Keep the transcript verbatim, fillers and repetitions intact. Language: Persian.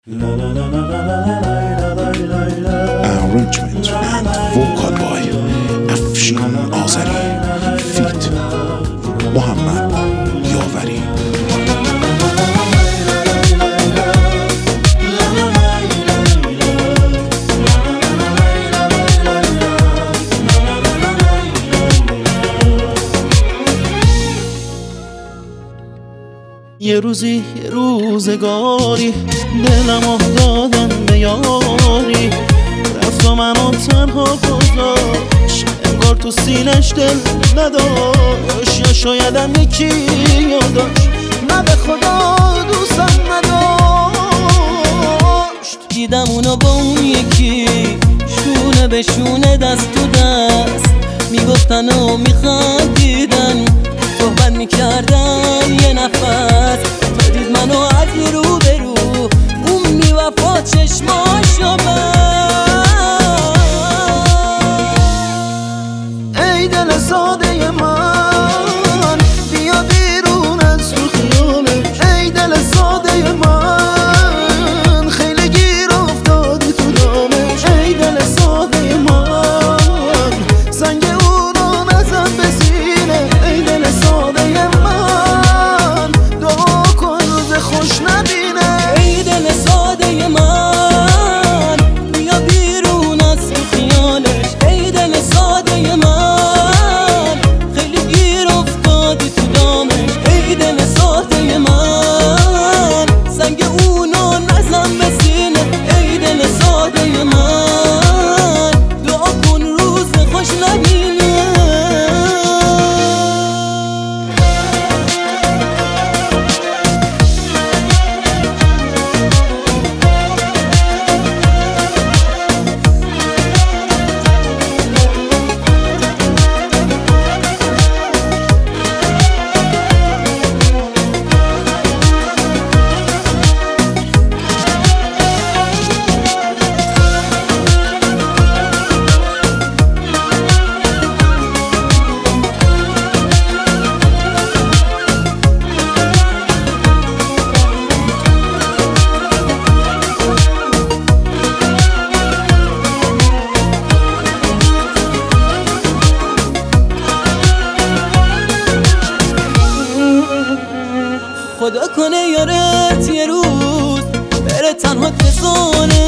Arrangement and vocal by افشین آذری feat محمد یاوری. یه روزی یه روزگاری دلمو دادم به یاری، رفت و منو تنها گذاشت، انگار تو سینش دل نداشت، یا شایدم یکی یادش نه به خدا دوستم نداشت. دیدم اونو با اون یکی شونه به شونه دست تو دست میگفتن و میخندیدن، صحبت میکردن یه نفس، تا دید منو از رو به رو اون میوفا چشماشو من. ای دل ساده من بیا بیرون از تو خیالش، ای دل ساده من خیلی گیر افتادی تو دامش، ای دل ساده من سنگ اونو نزن به سینه، ای دل ساده من دعا کن روز خوش نبینه، ای دل ساده من بیا بیرون از تو خیالش، ای دل ساده من خیلی گیر افتادی تو دامش، ای دل ساده من سنگ اونو نزن به سینه، ای دل ساده من دعا کن روز خوش نبینه. خدا کنه یارت یه روز بره تنها فسانه